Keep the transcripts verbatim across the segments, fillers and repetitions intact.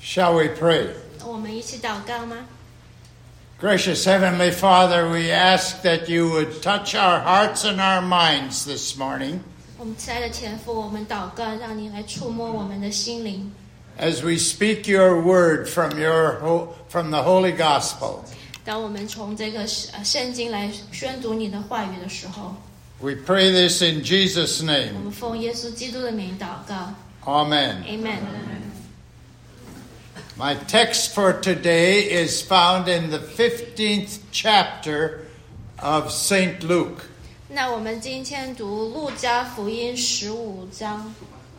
Shall we pray? 我们一起祷告吗？ Gracious Heavenly Father, we ask that you would touch our hearts and our minds this morning 我们亲爱的天父，我们祷告，让你来触摸我们的心灵。 as we speak your word from your from the Holy Gospel. 当我们从这个圣经来宣读你的话语的时候， We pray this in Jesus' 我 name. 们奉耶稣基督的名祷告。 Amen. Amen。 My text for today is found in the fifteenth chapter of Saint Luke. 那我们今天读路加福音十五章。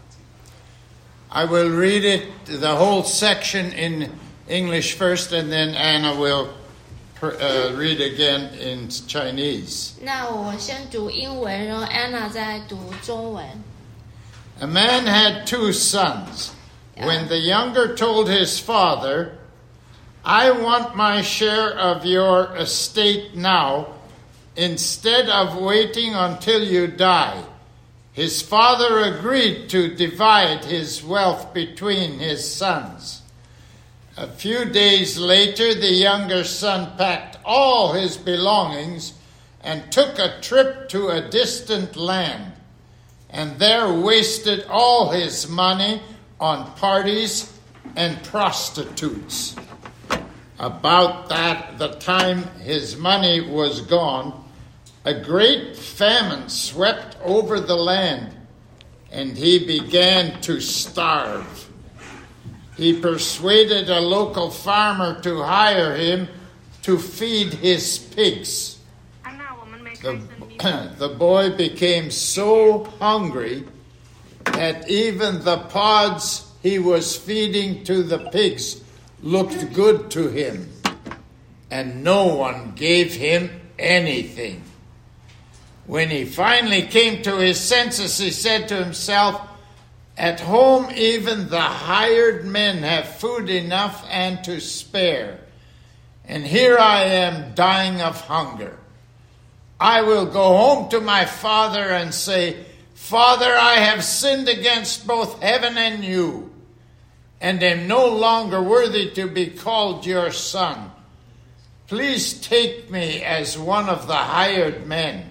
I will read it, the whole section in English first, and then Anna will uh, read again in Chinese. 那我先读英文，然后 Anna 再读中文。 A man had two sons. When the younger told his father, I want my share of your estate now, instead of waiting until you die, his father agreed to divide his wealth between his sons. A few days later, the younger son packed all his belongings and took a trip to a distant land, and there wasted all his money on parties and prostitutes. About that, the time his money was gone, a great famine swept over the land, and he began to starve. He persuaded a local farmer to hire him to feed his pigs. The, the boy became so hungry that even the pods he was feeding to the pigs looked good to him, and no one gave him anything. When he finally came to his senses, he said to himself, at home even the hired men have food enough and to spare, and here I am dying of hunger. I will go home to my father and say, Father, I have sinned against both heaven and you, and am no longer worthy to be called your son. Please take me as one of the hired men.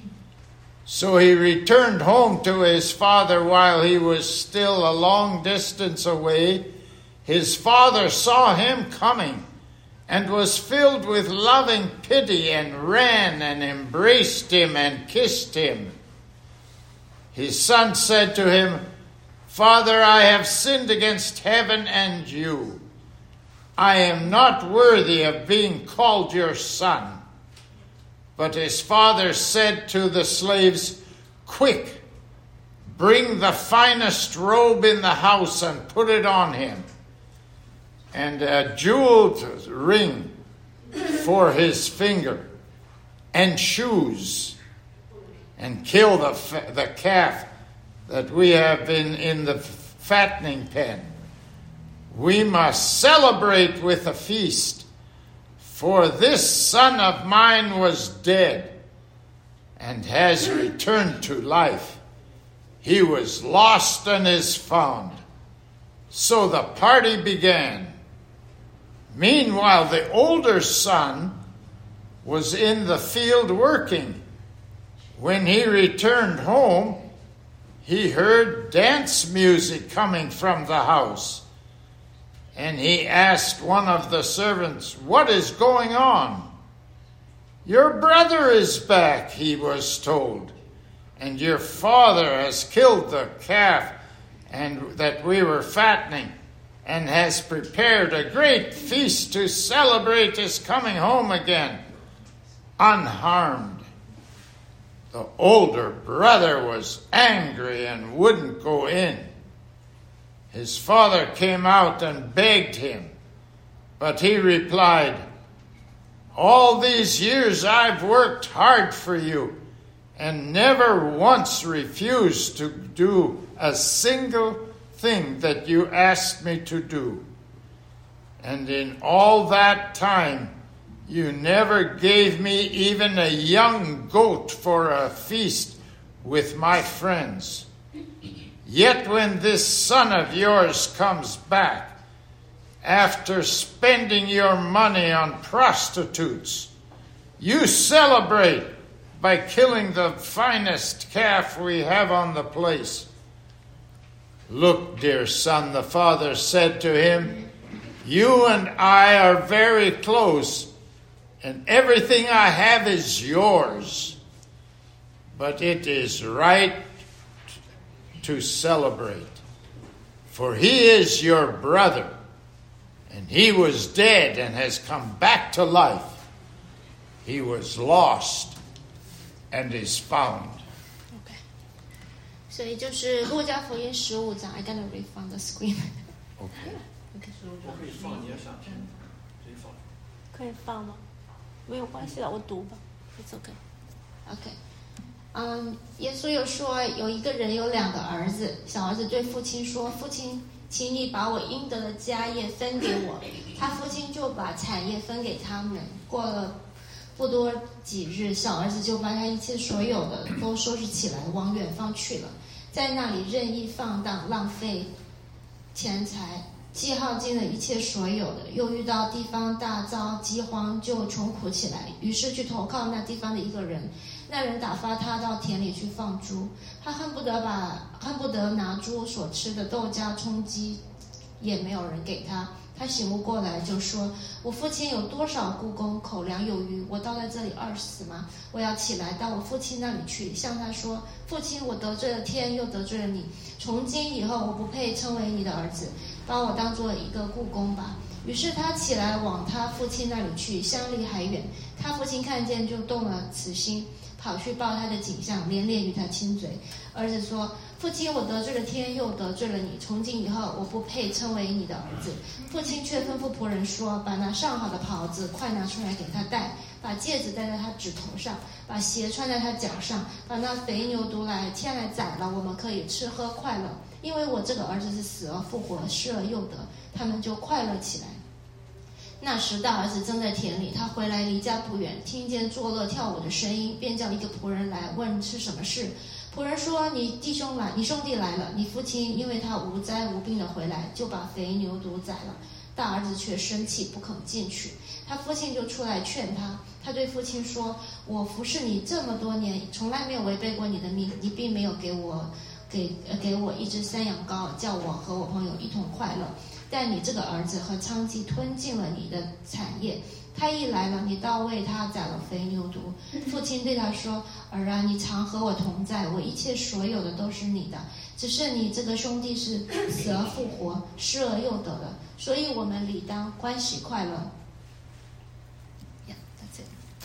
So he returned home to his father while he was still a long distance away. His father saw him coming and was filled with loving pity and ran and embraced him and kissed him. His son said to him, Father, I have sinned against heaven and you. I am not worthy of being called your son. But his father said to the slaves, Quick, bring the finest robe in the house and put it on him, and a jeweled ring for his finger, and shoes, and kill the, the calf that we have been in the fattening pen. We must celebrate with a feast, for this son of mine was dead and has returned to life. He was lost and is found. So the party began. Meanwhile, the older son was in the field working. When he returned home, he heard dance music coming from the house. And he asked one of the servants, What is going on? Your brother is back, he was told, and your father has killed the calf and that we were fattening, and has prepared a great feast to celebrate his coming home again, unharmed. The older brother was angry and wouldn't go in. His father came out and begged him, but he replied, All these years I've worked hard for you and never once refused to do a single thing that you asked me to do. And in all that time, you never gave me even a young goat for a feast with my friends. Yet when this son of yours comes back, after spending your money on prostitutes. You celebrate by killing the finest calf we have on the place. Look, dear son, the father said to him, you and I are very close, and everything I have is yours. But it is right to celebrate, for he is your brother, and he was dead and has come back to life. He was lost and is found. Okay. 所以就是路加福音十五章 I gotta read from the screen. Okay. 我可以放，你要想听，可以放。 可以放吗？没有关系的，我读吧。 It's okay. OK. 嗯，耶稣又说，有一个人有两个儿子，小儿子对父亲说：“父亲，请你把我应得的家业分给我。”他父亲就把产业分给他们。过了不多几日，小儿子就把他一切所有的都收拾起来，往远方去了，在那里任意放荡，浪费钱财，既耗尽了一切所有的，又遇到地方大遭饥荒，就穷苦起来，于是去投靠那地方的一个人。那人打发他到田里去放猪，他恨不得把恨不得拿猪所吃的豆荚充饥，也没有人给他。他醒悟过来，就说：“我父亲有多少雇工，口粮有余，我倒在这里饿死吗？我要起来到我父亲那里去，向他说：父亲，我得罪了天，又得罪了你。从今以后，我不配称为你的儿子，把我当作一个雇工吧。”于是他起来往他父亲那里去，相离还远。他父亲看见，就动了慈心，跑去报他的景象，连连与他亲嘴。儿子说：“父亲，我得罪了天，又得罪了你，从今以后我不配称为你的儿子。”父亲却吩咐仆人说：“把那上好的袍子快拿出来给他戴，把戒指戴在他指头上，把鞋穿在他脚上，把那肥牛犊来牵来宰了，我们可以吃喝快乐。因为我这个儿子是死而复活，失而又得。”他们就快乐起来。那时大儿子正在田里，他回来离家不远，听见作乐跳舞的声音，便叫一个仆人来问是什么事。仆人说：“你弟兄来，你兄弟来了。你父亲因为他无灾无病的回来，就把肥牛犊宰了。”大儿子却生气，不肯进去。他父亲就出来劝他。他对父亲说：“我服侍你这么多年，从来没有违背过你的命，你并没有给我给给我一只山羊羔，叫我和我朋友一同快乐。但你这个儿子和娼妓吞尽了你的产业，他一来了，你倒为他宰了肥牛犊。”父亲对他说：“儿啊，你常和我同在，我一切所有的都是你的。只是你这个兄弟是死而复活，失而又得的，所以我们理当欢喜快乐。” Yeah, that's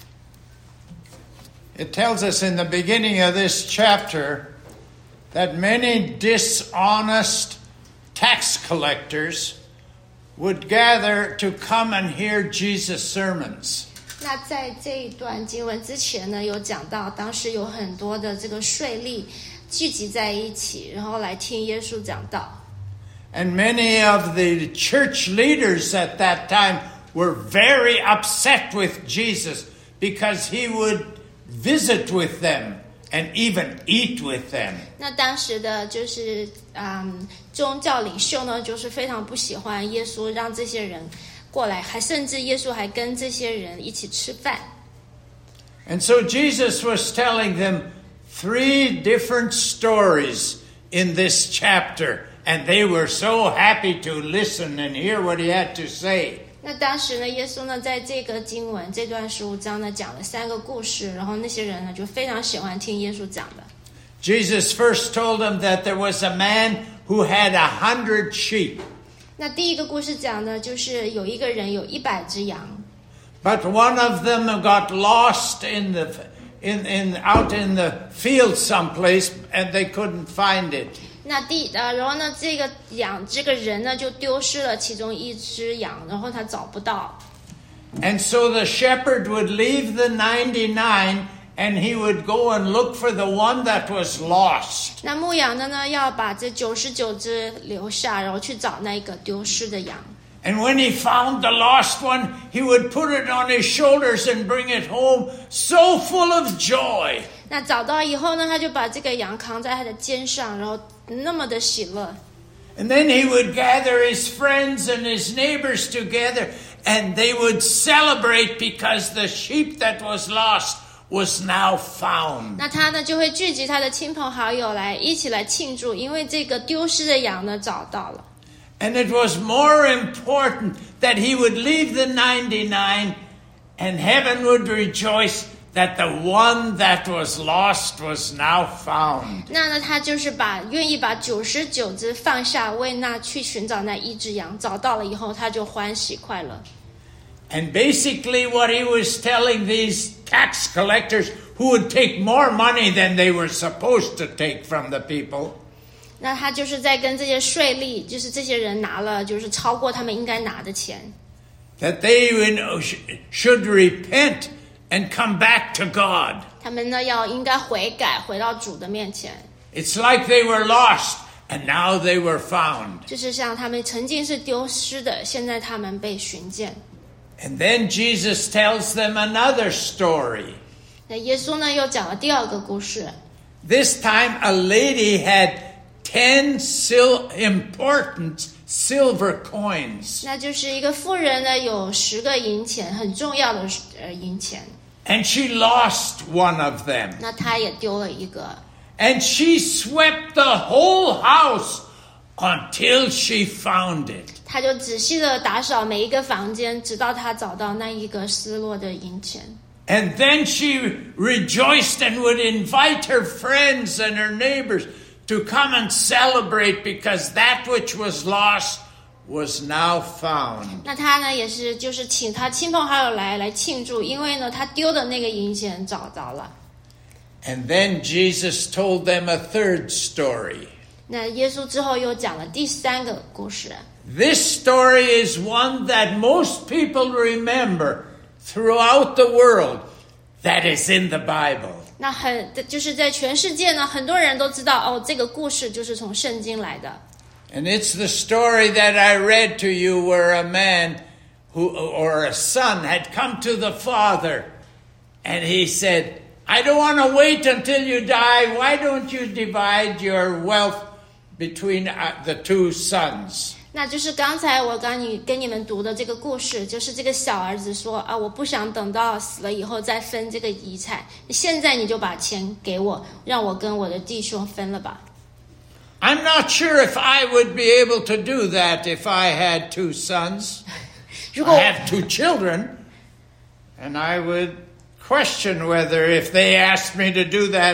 it. It tells us in the beginning of this chapter that many dishonest tax collectors would gather to come and hear Jesus' sermons. 那在这一段经文之前呢，有讲到当时有很多的这个税吏聚集在一起，然后来听耶稣讲道。 And many of the church leaders at that time were very upset with Jesus because he would visit with them and even eat with them. 那当时的就是嗯宗教领袖呢，就是非常不喜欢耶稣让这些人过来，还甚至耶稣还跟这些人一起吃饭。 And so Jesus was telling them three different stories in this chapter, and they were so happy to listen and hear what he had to say. 那当时呢，耶稣呢在这个经文这段十五章呢讲了三个故事，然后那些人呢就非常喜欢听耶稣讲的。 Jesus first told them that there was a man who had a hundred sheep. 那第一个故事讲的就是有一个人有一百只羊。 But one of them got lost in the in in out in the field someplace, and they couldn't find it. 那第呃，然后呢，这个羊这个人呢就丢失了其中一只羊，然后他找不到。 And so the shepherd would leave the ninety-nine, and he would go and look for the one that was lost. 那牧羊的呢要把这九十九只留下，然后去找那个丢失的羊。 And when he found the lost one, he would put it on his shoulders and bring it home, so full of joy. 那找到以后呢，他就把这个羊扛在他的肩上，然后那么的喜乐。 And then he would gather his friends and his neighbors together, and they would celebrate because the sheep that was lost was now found. 那他呢就会聚集他的亲朋好友来一起来庆祝，因为这个丢失的羊呢找到了。 And it was more important that he would leave the ninety-nine and heaven would rejoice that the one that was lost was now found. 那呢他就是把愿意把九十九只放下，为那去寻找那一只羊，找到了以后他就欢喜快乐。 And basically what he was telling these tax collectors who would take more money than they were supposed to take from the people. 那他就是在跟这些税吏，就是这些人拿了就是超过他们应该拿的钱。 That they should repent and come back to God. 他们呢要应该悔改，回到主的面前。 It's like they were lost and now they were found. 就是像他们曾经是丢失的，现在他们被寻见。 And then Jesus tells them another story. 那耶稣呢又讲了第二个故事。 This time a lady had ten sil- important silver coins. 那就是一个妇人呢有十个银钱，很重要的呃银钱。 And she lost one of them. 那她也丢了一个。 And she swept the whole house until she found it. 她就仔细的打扫每一个房间，直到她找到那一个失落的银钱。 And then she rejoiced and would invite her friends and her neighbors to come and celebrate because that which was lost was now found. 那她呢也是就是请她亲朋好友来来庆祝，因为呢她丢的那个银钱找着了。 And then Jesus told them a third story. 那耶稣之后又讲了第三个故事。 This story is one that most people remember throughout the world that is in the Bible. 那很就是在全世界呢，很多人都知道哦，这个故事就是从圣经来的。 And it's the story that I read to you where a man who or a son had come to the father and he said, I don't want to wait until you die. Why don't you divide your wealth between the two sons? 那就是刚才我刚你跟你们读的这个故事，就是这个小儿子说啊，我不想等到死了以后再分这个遗产，现在你就把钱给我，让我跟我的弟兄分了吧。 I'm not sure if I would be able to do that if I had two sons. I have two children, and I would question whether if they asked me to do that,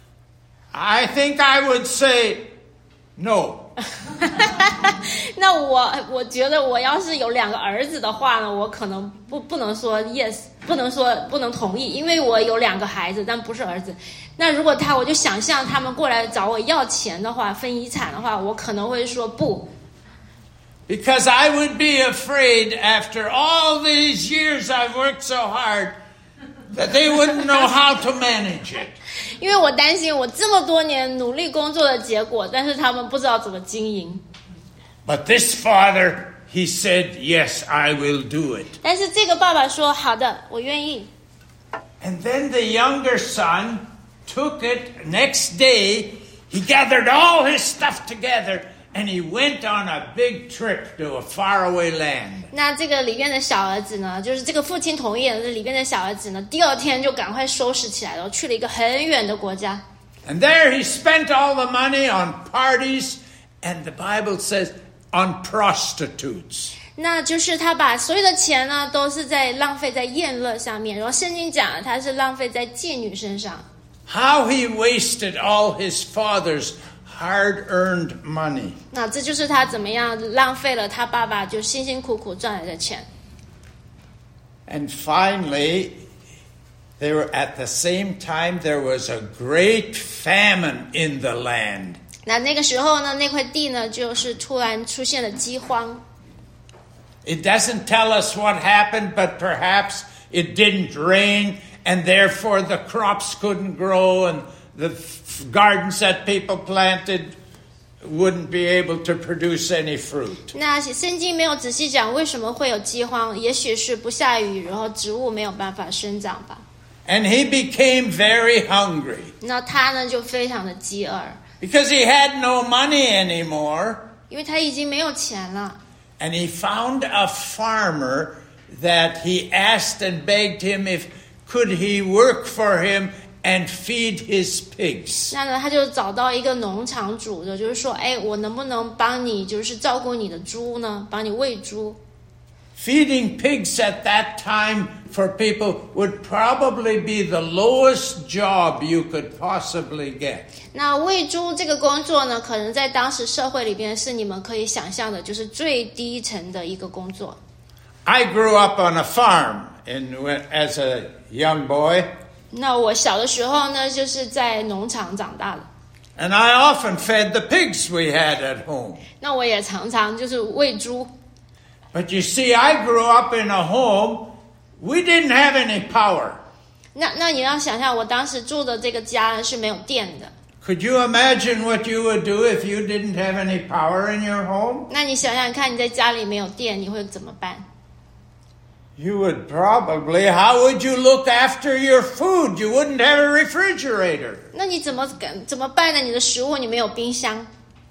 I think I would say no. 那我我觉得我要是有两个儿子的话呢，我可能不不能说 yes， 不能说不能同意，因为我有两个孩子，但不是儿子。那如果他，我就想象他们过来找我要钱的话，分遗产的话，我可能会说不。 Because I would be afraid after all these years I've worked so hard that they wouldn't know how to manage it. 因为我担心我这么多年努力工作的结果，但是他们不知道怎么经营。 But this father, he said, yes, I will do it. 但是这个爸爸说，好的，我愿意。 And then the younger son took it. Next day, he gathered all his stuff together and he went on a big trip to a faraway land. 那这个里边的小儿子呢，就是这个父亲同意了，这里边的小儿子呢，第二天就赶快收拾起来了，去了一个很远的国家。 And there he spent all the money on parties, and the Bible says on prostitutes. 那就是他把所有的钱呢，都是在浪费在宴乐上面，然后圣经讲他是浪费在妓女身上。 How he wasted all his father's hard-earned money. 那这就是他怎么样浪费了他爸爸就辛辛苦苦赚来的钱。 And finally, they were at the same time there was a great famine in the land. 那那个时候呢，那块地呢，就是突然出现了饥荒。 It doesn't tell us what happened, but perhaps it didn't rain, and therefore the crops couldn't grow, and the gardens that people planted wouldn't be able to produce any fruit. 那圣经没有仔细讲为什么会有饥荒，也许是不下雨，然后植物没有办法生长吧。 And he became very hungry. 那他呢就非常的饥饿。 Because he had no money anymore. 因为他已经没有钱了。 And he found a farmer that he asked and begged him if could he work for him and feed his pigs. 那呢，他就找到一个农场主的，就是说，哎，我能不能帮你，就是照顾你的猪呢？帮你喂猪。 Feeding pigs at that time for people would probably be the lowest job you could possibly get. 那喂猪这个工作呢，可能在当时社会里边是你们可以想象的，就是最低层的一个工作。 I grew up on a farm in, as a young boy. 那我小的时候呢，就是在农场长大的。 And I often fed the pigs we had at home. 那我也常常就是喂猪。 But you see, I grew up in a home, we didn't have any power. 那那你要想象，我当时住的这个家呢是没有电的。 Could you imagine what you would do if you didn't have any power in your home? 那你想想看，你在家里没有电，你会怎么办？ You would probably, how would you look after your food? You wouldn't have a refrigerator. 那你怎么怎么办呢？你的食物你没有冰箱。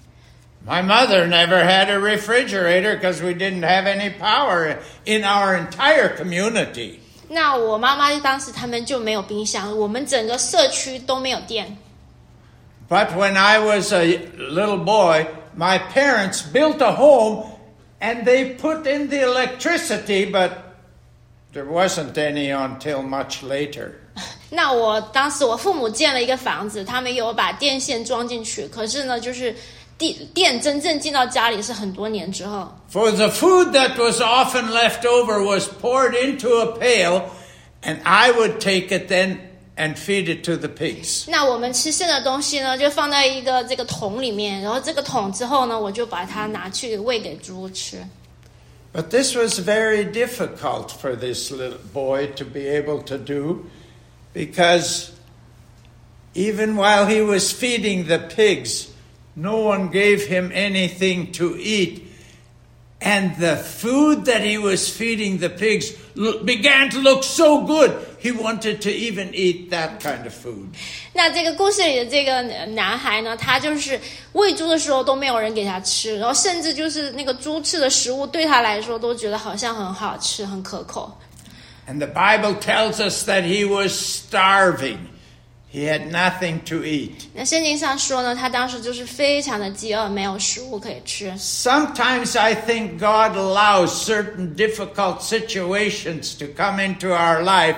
My mother never had a refrigerator because we didn't have any power in our entire community. 那我妈妈当时他们就没有冰箱，我们整个社区都没有电。 But when I was a little boy, my parents built a home and they put in the electricity, but there wasn't any until much later. 那我当时我父母建了一个房子，他们有把电线装进去，可是呢，就是电电真正进到家里是很多年之后。 For the food that was often left over was poured into a pail, and I would take it then and feed it to the pigs. 那我们吃剩的东西呢，就放在一个这个桶里面，然后这个桶之后呢，我就把它拿去喂给猪吃。 But this was very difficult for this little boy to be able to do, because even while he was feeding the pigs, no one gave him anything to eat. And the food that he was feeding the pigs began to look so good, he wanted to even eat that kind of food. 那这个故事里的这个男孩呢，他就是喂猪的时候都没有人给他吃，然后甚至就是那个猪吃的食物对他来说都觉得好像很好吃，很可口。 And the Bible tells us that he was starving. He had nothing to eat. 那圣经上说呢，他当时就是非常的饥饿，没有食物可以吃。 Sometimes I think God allows certain difficult situations to come into our life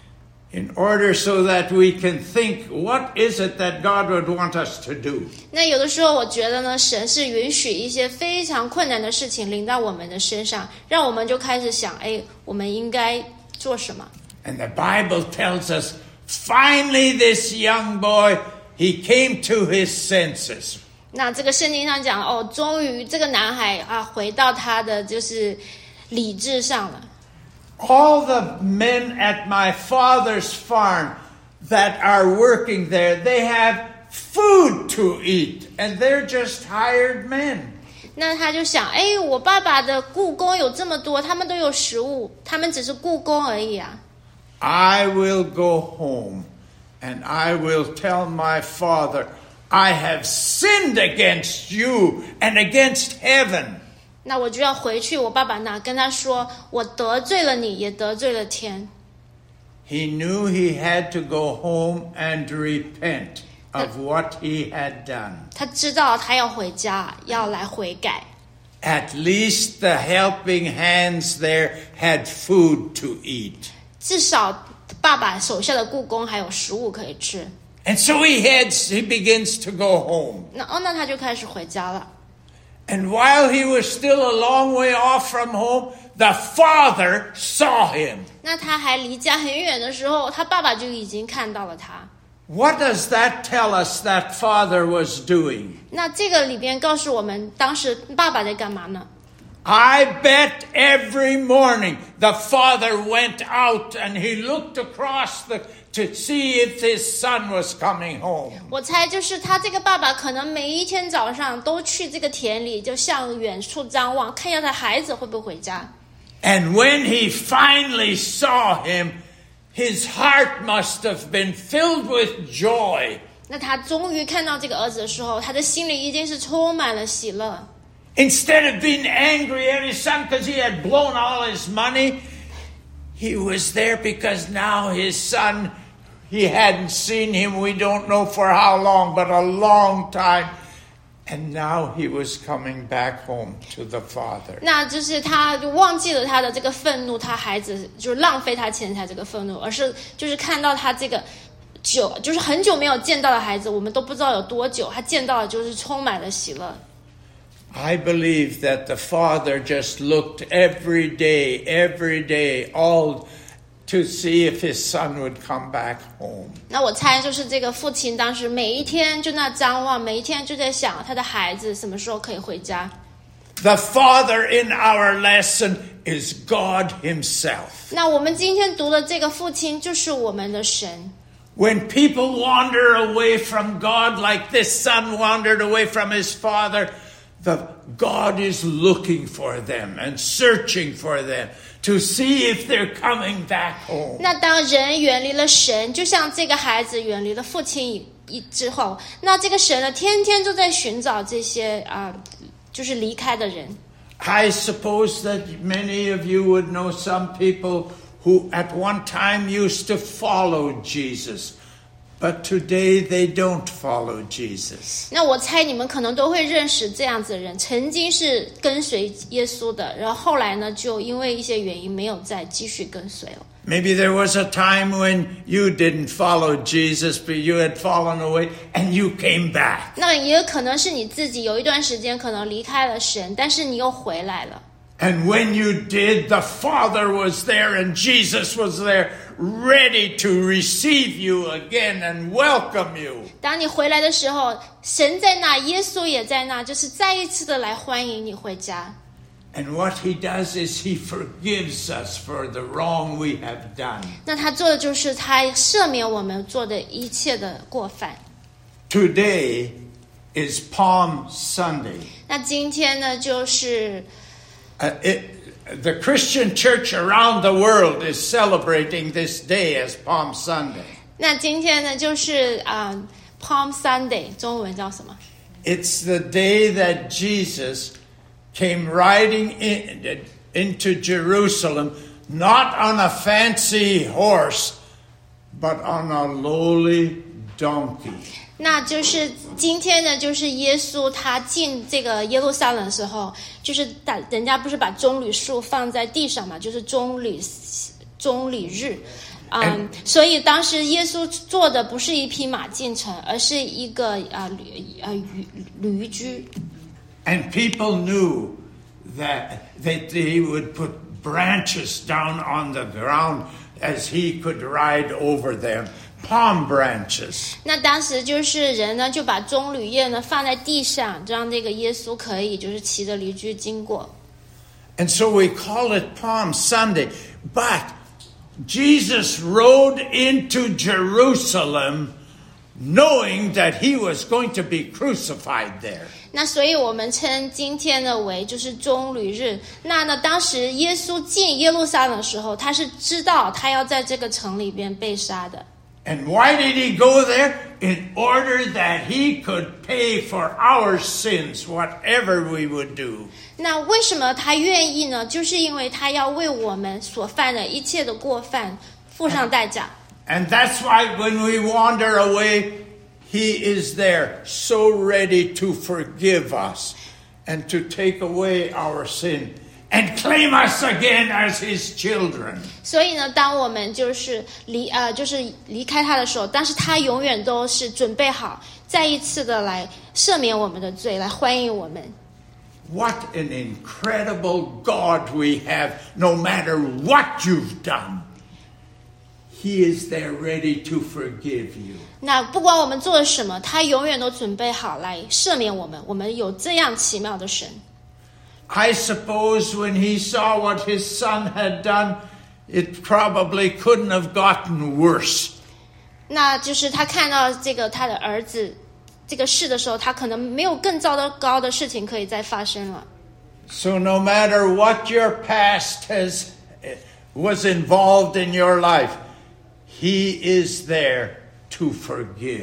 in order so that we can think, what is it that God would want us to do? 那有的时候我觉得呢，神是允许一些非常困难的事情临到我们的身上，让我们就开始想，哎，我们应该做什么？ And the Bible tells us, finally this young boy, he came to his senses. 那这个圣经上讲，哦，终于这个男孩啊，回到他的就是理智上了。 All the men at my father's farm that are working there, they have food to eat, and they're just hired men. 那他就想，哎，我爸爸的雇工有这么多，他们都有食物，他们只是雇工而已啊。 I will go home, and I will tell my father, I have sinned against you and against heaven. 那我就要回去我爸爸那，跟他说，我得罪了你，也得罪了天。 He knew he had to go home and repent of what he had done. 他知道他要回家，要来悔改。 At least the helping hands there had food to eat. 至少爸爸手下的雇工还有食物可以吃。 And so he heads, he begins to go home. 那哦，那他就开始回家了。 And while he was still a long way off from home, the father saw him. 那他还离家很远的时候，他爸爸就已经看到了他。 What does that tell us that father was doing? 那这个里边告诉我们，当时爸爸在干嘛呢？ I bet every morning the father went out and he looked across the to see if his son was coming home. 我猜就是他这个爸爸可能每一天早上都去这个田里，就向远处张望，看一下他孩子会不会回家。 And when he finally saw him, his heart must have been filled with joy. 那他终于看到这个儿子的时候，他的心里一定是充满了喜乐。 Instead of being angry at his son because he had blown all his money, he was there because now his son, he hadn't seen him, we don't know for how long, but a long time. And now he was coming back home to the father. 那就是他就忘记了他的这个愤怒，他孩子就是浪费他钱财这个愤怒，而是就是看到他这个久，就是很久没有见到的孩子，我们都不知道有多久，他见到了就是充满了喜乐。 I believe that the father just looked every day, every day, all to see if his son would come back home. 那我猜就是这个父亲当时每一天就那张望，每一天就在想他的孩子什么时候可以回家。 The father in our lesson is God himself. 那我们今天读的这个父亲就是我们的神。 When people wander away from God like this son wandered away from his father, the God is looking for them and searching for them to see if they're coming back home. 那当人远离了神，就像这个孩子远离了父亲以之后，那这个神呢，天天都在寻找这些啊、呃，就是离开的人。 I suppose that many of you would know some people who at one time used to follow Jesus, but today they don't follow Jesus. 那我猜你们可能都会认识这样子的人，曾经是跟随耶稣的，然后后来呢，就因为一些原因没有再继续跟随了。 Maybe there was a time when you didn't follow Jesus, but you had fallen away and you came back. 那也有可能是你自己有一段时间可能离开了神，但是你又回来了。 And when you did, the Father was there and Jesus was there, ready to receive you again and welcome you. 当你回来的时候，神在那，耶稣也在那，就是再一次的来欢迎你回家。 And what he does is he forgives us for the wrong we have done. 那他做的就是他赦免我们做的一切的过犯。 Today is Palm Sunday. 那今天呢，就是 Uh, it, the Christian church around the world is celebrating this day as Palm Sunday. 那今天呢，就是啊、呃、Palm Sunday， 中文叫什么？ It's the day that Jesus came riding in, into Jerusalem, not on a fancy horse, but on a lowly donkey. 那就是今天呢，就是耶稣他进这个耶路撒冷的时候，就是大人家不是把棕榈树放在地上嘛，就是棕榈棕榈日，嗯，所以当时耶稣坐的不是一匹马进城，而是一个啊驴啊驴驴驹。 And people knew that that they would put branches down on the ground as he could ride over them. Palm branches. 那当时就是人呢，就把棕榈叶呢放在地上，让这个耶稣可以就是骑着驴驹经过。 And so we call it Palm Sunday. But Jesus rode into Jerusalem knowing that he was going to be crucified there. 那所以我们称今天呢为就是棕榈日。那呢，当时耶稣进耶路撒冷的时候，他是知道他要在这个城里边被杀的。 And why did he go there? In order that he could pay for our sins, whatever we would do. 那为什么他愿意呢？就是因为他要为我们所犯的一切的过犯付上代价。 And that's why when we wander away, he is there, so ready to forgive us and to take away our sin and claim us again as his children. 所以呢，当我们就是离呃就是离开他的时候，但是他永远都是准备好再一次的来赦免我们的罪，来欢迎我们。 What an incredible God we have, no matter what you've done. He is there ready to forgive you. 那不管我们做了什么，他永远都准备好来赦免我们。我们有这样奇妙的神。 I suppose when he saw what his son had done, it probably couldn't have gotten worse. 那就是他看到这个他的儿子这个事的时候，他可能没有更糟糕的事情可以再发生了。 So no matter what your past has was involved in your life, he is there to forgive.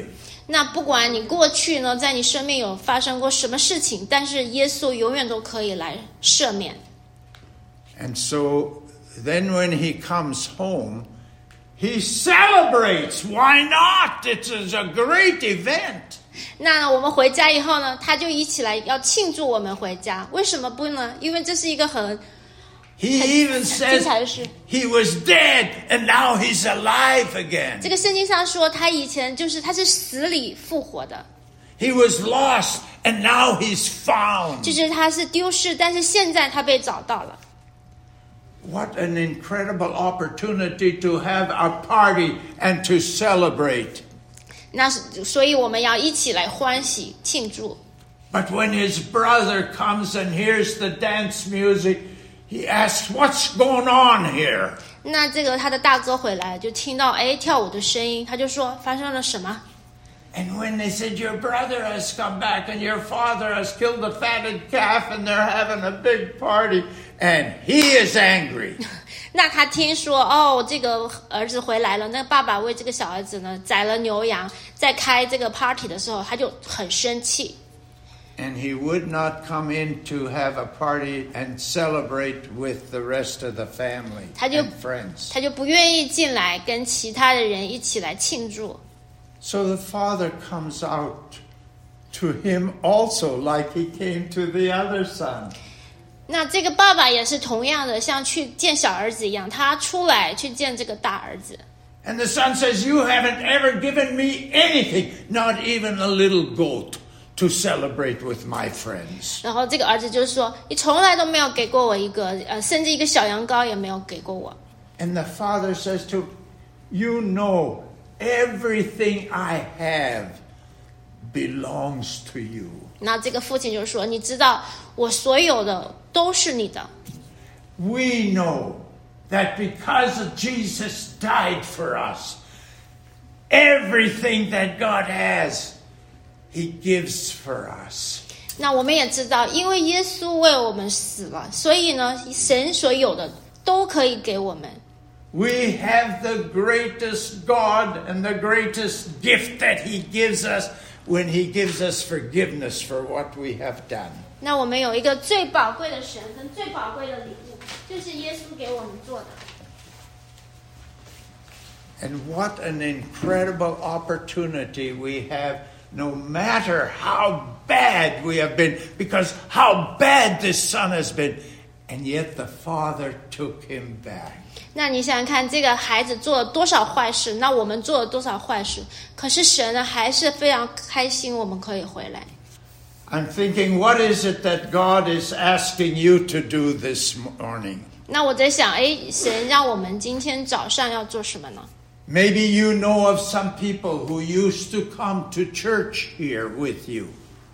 那不管你过去呢，在你生命有发生过什么事情，但是耶稣永远都可以来赦免。 And so then when he comes home, he celebrates. Why not? It is a great event. 那我们回家以后呢，他就一起来要庆祝我们回家。为什么不呢？因为这是一个很 He even 精 says 彩的事。 he was dead and now he's alive again. 这个圣经上说，他以前就是他是死里复活的， He was lost and now he's found. 就是他是丢失，但是现在他被找到了。 What an incredible opportunity to have a party and to celebrate. 那所以我们要一起来欢喜庆祝。 But when his brother comes and hears the dance music, he asks, "What's going on here?" 那这个他的大哥回来就听到哎跳舞的声音，他就说发生了什么？ And when they said, "Your brother has come back and your father has killed a fatted calf and they're having a big party," and he is angry. 那他听说哦，这个儿子回来了，那爸爸为这个小儿子呢宰了牛羊，在开这个 party 的时候，他就很生气。 And he would not come in to have a party and celebrate with the rest of the family 他就 and friends. 他就不愿意进来跟其他的人一起来庆祝。 So the father comes out to him also like he came to the other son. 那这个爸爸也是同样的，像去见小儿子一样，他出来去见这个大儿子。 And the son says, "You haven't ever given me anything, not even a little goat, to celebrate with my friends." 然后这个儿子就说：“你从来都没有给过我一个，呃，甚至一个小羊羔也没有给过我。” And the father says to him, "You know, everything I have belongs to you." 那这个父亲就说：“你知道，我所有的都是你的。 We know that because Jesus died for us, everything that God has, He gives for us. 那我们也知道，因为耶稣为我们死了，所以呢，神所有的都可以给我们。 We have the greatest God and the greatest gift that He gives us when He gives us forgiveness for what we have done. 那我们有一个最宝贵的神跟最宝贵的礼物，就是耶稣给我们做的。 And what an incredible opportunity we have, no matter how bad we have been, because how bad this son has been, and yet the Father took him back. 那你想想看，这个孩子做了多少坏事，那我们做了多少坏事，可是神呢还是非常开心我们可以回来。 I'm thinking, what is it that God is asking you to do this morning? 那我在想，哎，神让我们今天早上要做什么呢？ Maybe you know of some people who used to come to church here with you,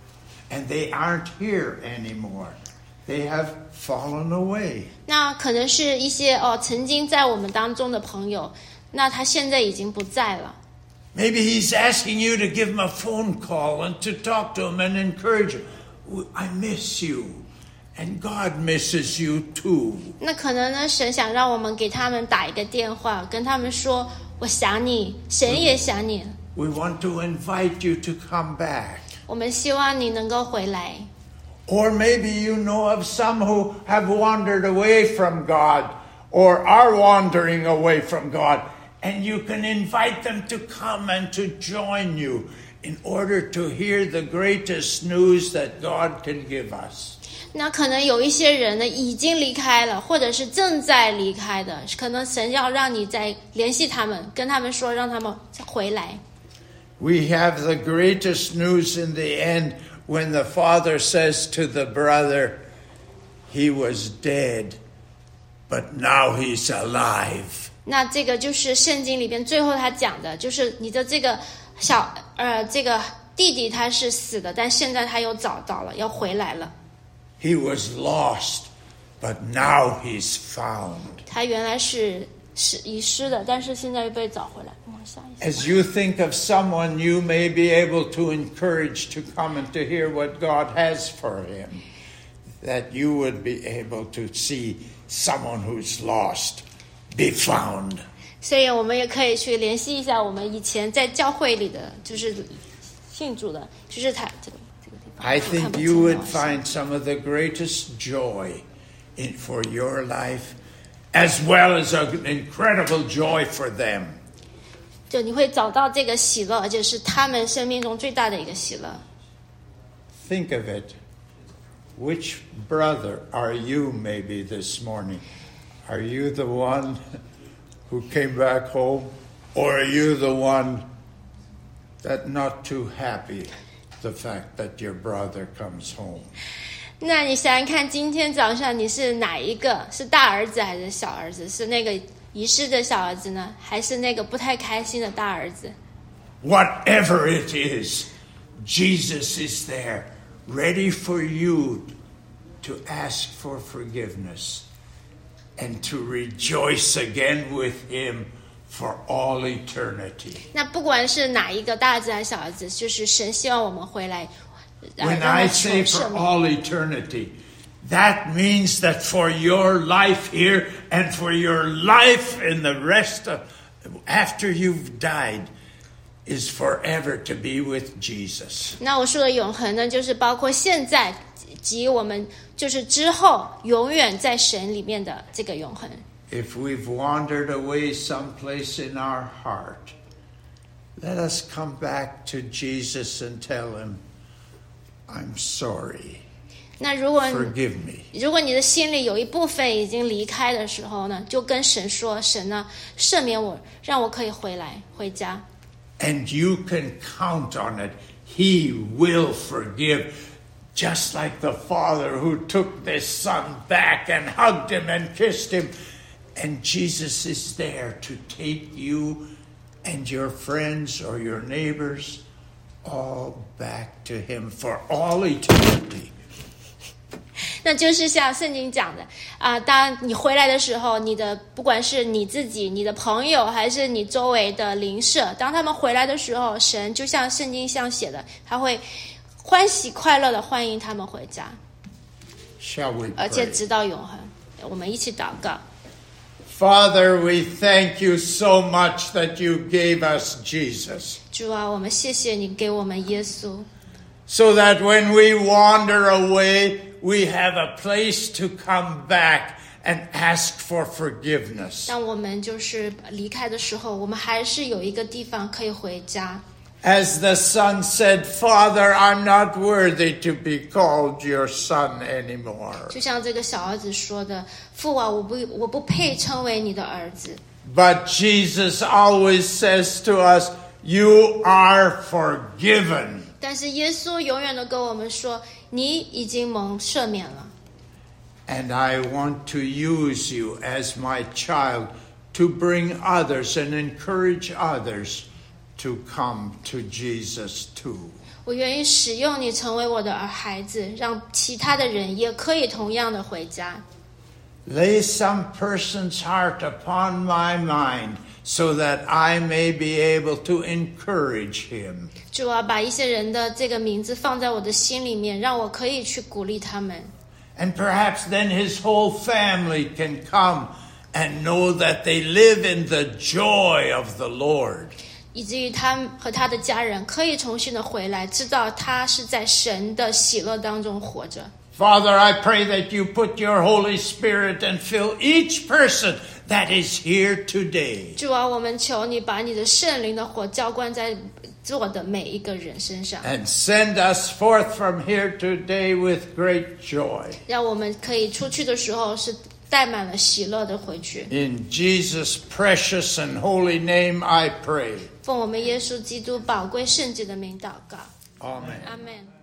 and they aren't here anymore. They have fallen away. 那可能是一些哦曾经在我们当中的朋友，那他现在已经不在了。 Maybe he's asking you to give him a phone call and to talk to him and encourage him. I miss you, and God misses you too. 那可能呢，神想让我们给他们打一个电话，跟他们说我想你，神也想你。 We want to invite you to come back. 我们希望你能够回来。 Or maybe you know of some who have wandered away from God or are wandering away from God, and you can invite them to come and to join you in order to hear the greatest news that God can give us. 那可能有一些人呢已经离开了，或者是正在离开的，可能神要让你再联系他们，跟他们说，让他们回来。 We have the greatest news in the end when the father says to the brother, "He was dead, but now he's alive." 那这个就是圣经里边最后他讲的，就是你的这个小呃这个弟弟他是死的，但现在他又找到了，要回来了。 He was lost, but now he's found. 他原来是是遗失的，但是现在又被找回来。往下一下。 As you think of someone you may be able to encourage to come and to hear what God has for him, that you would be able to see someone who's lost be found. 所以我们也可以去联系一下我们以前在教会里的，就是信主的，就是他这个这个地方。 I 我看 think 不 you 清 would 不好意思 find some of the greatest joy in for your life, as well as an incredible joy for them. 就你会找到这个喜乐，而且是他们生命中最大的一个喜乐。 Think of it. Which brother are you maybe this morning? Are you the one who came back home? Or are you the one that not too happy the fact that your brother comes home? 那你想想看，今天早上你是哪一个？是大儿子还是小儿子？是那个遗失的小儿子呢，还是那个不太开心的大儿子？ Whatever it is, Jesus is there, ready for you to ask for forgiveness and to rejoice again with him for all eternity. 那不管是哪一个大儿子还是小儿子，就是神希望我们回来，呃 When 让 I 他求 say 赦 for 免。 all eternity, that means that for your life here and for your life in the rest of after you've died is forever to be with Jesus. 那我说的永恒呢，就是包括现在及我们就是之后永远在神里面的这个永恒。 If we've wandered away someplace in our heart, let us come back to Jesus and tell him, I'm sorry. 那如果 Forgive me. 如果你的心里有一部分已经离开的时候呢，就跟神说：“神呢，赦免我，让我可以回来回家。” And you can count on it. He will forgive. Just like the father who took this son back and hugged him and kissed him. And Jesus is there to take you and your friends or your neighbors all back to him for all eternity. 那就是像圣经讲的啊、当你回来的时候，你的不管是你自己、你的朋友，还是你周围的邻舍，当他们回来的时候，神就像圣经上写的，他会欢喜快乐的欢迎他们回家， Shall we 而且 pray? 直到永恒。我们一起祷告。 Father, we thank you so much that you gave us Jesus. 主啊，我们谢谢你给我们耶稣， So that when we wander away, we have a place to come back and ask for forgiveness. 当我们就是离开的时候，我们还是有一个地方可以回家。 As the son said, Father, I'm not worthy to be called your son anymore. 就像这个小儿子说的：“父啊，我不我不配称为你的儿子。” But Jesus always says to us, you are forgiven. 但是耶稣永远的跟我们说：“你已经蒙赦免了。” And I want to use you as my child to bring others and encourage others to come to Jesus too. 我愿意使用你成为我的儿孩子，让其他的人也可以同样的回家。 Lay some person's heart upon my mind so that I may be able to encourage him. 主啊，把一些人的这个名字放在我的心里面，让我可以去鼓励他们。 And perhaps then his whole family can come and know that they live in the joy of the Lord. 以至于他和他的家人可以重新的回来，知道他是在神的喜乐当中活着。 Father, I pray that you put your Holy Spirit and fill each person that is here today. 主啊，我们求你把你的圣灵的火浇灌在座的每一个人身上， And send us forth from here today with great joy. 让我们可以出去的时候是带满了喜乐的回去。 In Jesus' precious and holy name I pray. 奉我们耶稣基督宝贵圣洁的名祷告， Amen. 阿们。